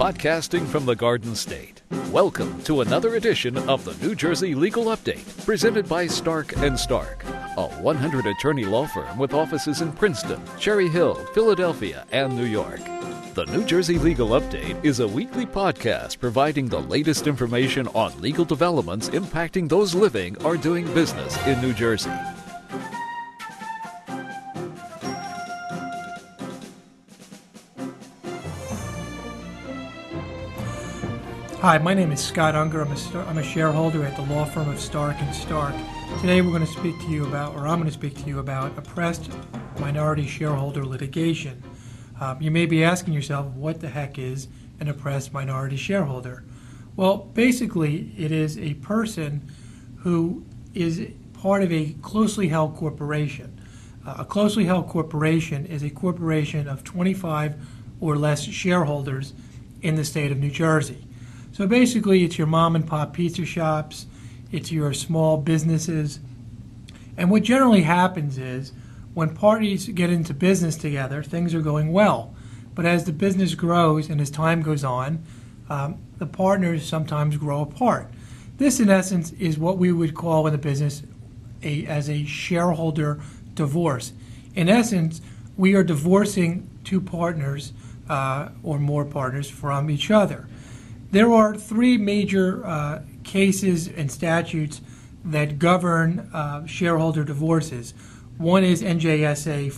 Podcasting from the Garden State. Welcome to another edition of the New Jersey Legal Update, presented by Stark & Stark, a 100-attorney law firm with offices in Princeton, Cherry Hill, Philadelphia, and New York. The New Jersey Legal Update is a weekly podcast providing the latest information on legal developments impacting those living or doing business in New Jersey. Hi, my name is Scott Unger. I'm a shareholder at the law firm of Stark & Stark. Today we're going to speak to you about, or I'm going to speak to you about, oppressed minority shareholder litigation. You may be asking yourself, what the heck is an oppressed minority shareholder? Well, basically, it is a person who is part of a closely held corporation. A closely held corporation is a corporation of 25 or less shareholders in the state of New Jersey. So basically, it's your mom and pop pizza shops, it's your small businesses. And what generally happens is when parties get into business together, things are going well. But as the business grows and as time goes on, the partners sometimes grow apart. This, in essence, is what we would call in the business as a shareholder divorce. In essence, we are divorcing two partners or more partners from each other. There are three major cases and statutes that govern shareholder divorces. One is NJSA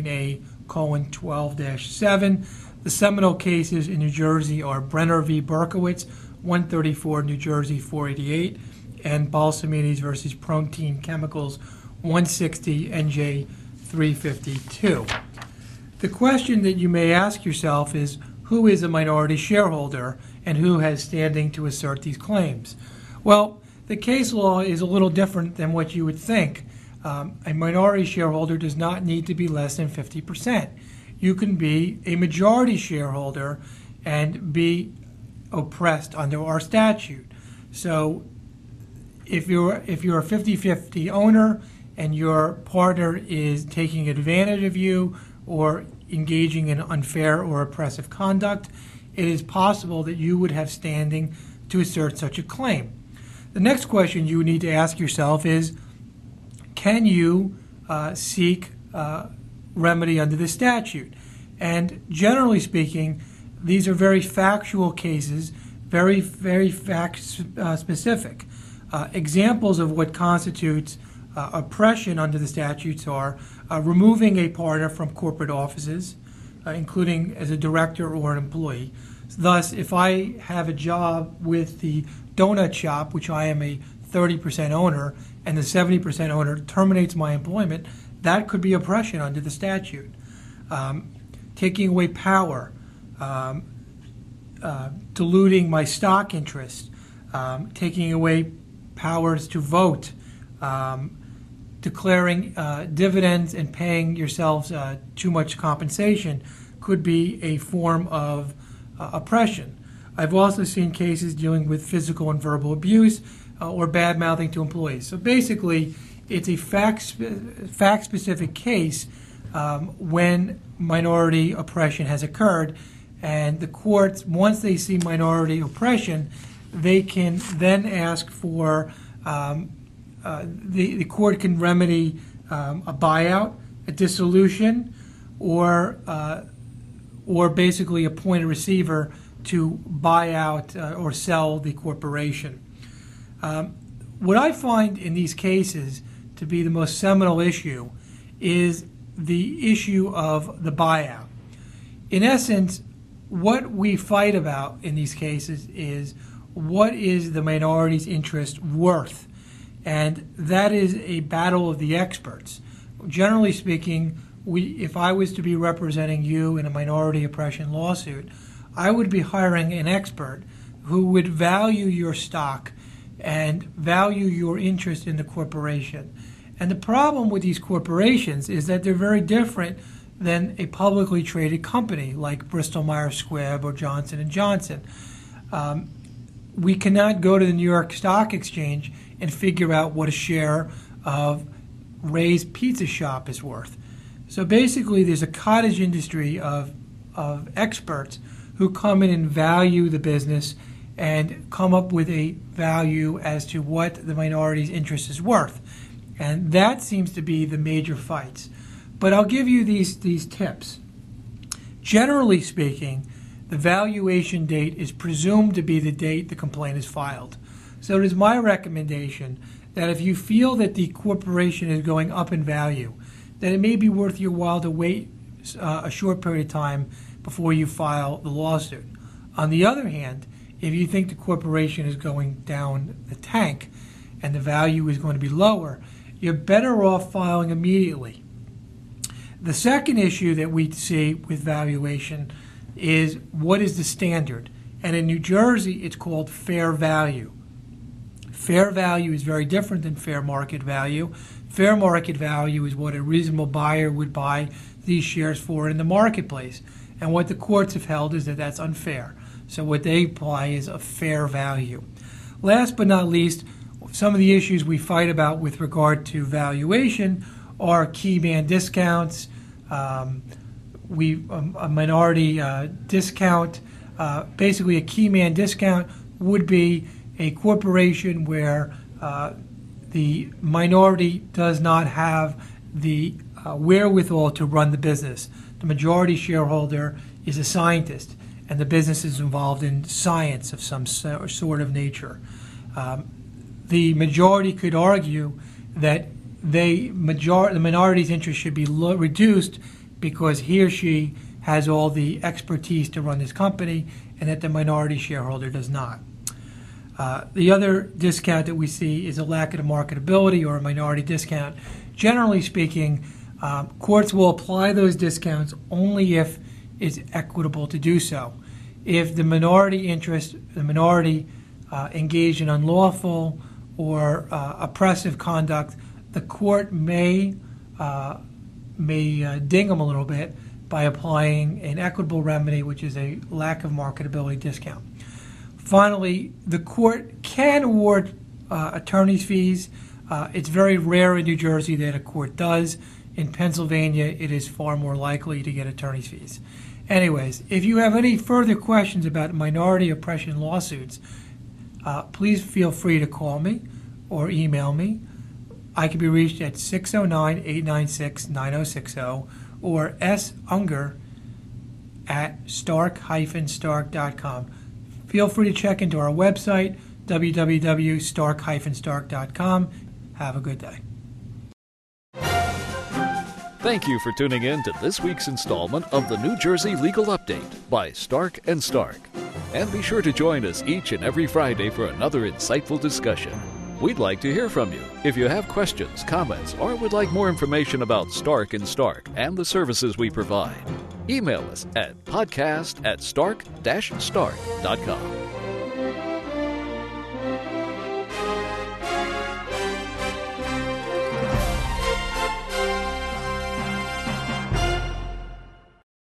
14A:12-7. The seminal cases in New Jersey are Brenner v. Berkowitz, 134 New Jersey 488, and Balsamides versus Protein Chemicals, 160 NJ 352. The question that you may ask yourself is, who is a minority shareholder and who has standing to assert these claims? Well, the case law is a little different than what you would think. A minority shareholder does not need to be less than 50%. You can be a majority shareholder and be oppressed under our statute. So if you're a 50-50 owner and your partner is taking advantage of you or engaging in unfair or oppressive conduct, it is possible that you would have standing to assert such a claim. The next question you need to ask yourself is, can you seek remedy under the statute? And generally speaking, these are very factual cases, very fact-specific. Examples of what constitutes oppression under the statutes are removing a partner from corporate offices, including as a director or an employee. Thus, if I have a job with the donut shop, which I am a 30% owner, and the 70% owner terminates my employment, that could be oppression under the statute. Taking away power, diluting my stock interest, taking away powers to vote, declaring dividends and paying yourselves too much compensation could be a form of oppression. I've also seen cases dealing with physical and verbal abuse or bad-mouthing to employees. So basically, it's a fact-specific case when minority oppression has occurred, and the courts, once they see minority oppression, they can then ask for the court can remedy a buyout, a dissolution, or basically appoint a receiver to buy out or sell the corporation. What I find in these cases to be the most seminal issue is the issue of the buyout. In essence, what we fight about in these cases is what is the minority's interest worth? And that is a battle of the experts. Generally speaking, if I was to be representing you in a minority oppression lawsuit, I would be hiring an expert who would value your stock and value your interest in the corporation. And the problem with these corporations is that they're very different than a publicly traded company like Bristol-Myers Squibb or Johnson & Johnson. We cannot go to the New York Stock Exchange and figure out what a share of Ray's Pizza Shop is worth. So basically, there's a cottage industry of experts who come in and value the business and come up with a value as to what the minority's interest is worth. And that seems to be the major fights. But I'll give you these tips. Generally speaking, the valuation date is presumed to be the date the complaint is filed. So it is my recommendation that if you feel that the corporation is going up in value, that it may be worth your while to wait a short period of time before you file the lawsuit. On the other hand, if you think the corporation is going down the tank and the value is going to be lower, you're better off filing immediately. The second issue that we see with valuation is what is the standard? And in New Jersey, it's called fair value. Fair value is very different than fair market value. Fair market value is what a reasonable buyer would buy these shares for in the marketplace. And what the courts have held is that that's unfair. So what they apply is a fair value. Last but not least, some of the issues we fight about with regard to valuation are key man discounts, a minority discount. Basically, a key man discount would be a corporation where the minority does not have the wherewithal to run the business. The majority shareholder is a scientist, and the business is involved in science of some sort of nature. The majority could argue that the minority's interest should be reduced because he or she has all the expertise to run this company, and that the minority shareholder does not. The other discount that we see is a lack of marketability or a minority discount. Generally speaking, courts will apply those discounts only if it's equitable to do so. If the minority engaged in unlawful or oppressive conduct, the court may ding them a little bit by applying an equitable remedy, which is a lack of marketability discount. Finally, the court can award attorney's fees. It's very rare in New Jersey that a court does. In Pennsylvania, it is far more likely to get attorney's fees. Anyways, if you have any further questions about minority oppression lawsuits, please feel free to call me or email me. I can be reached at 609-896-9060 or sunger@stark-stark.com. Feel free to check into our website, www.stark-stark.com. Have a good day. Thank you for tuning in to this week's installment of the New Jersey Legal Update by Stark & Stark. And be sure to join us each and every Friday for another insightful discussion. We'd like to hear from you. If you have questions, comments, or would like more information about Stark & Stark and the services we provide, email us at podcast@stark-stark.com.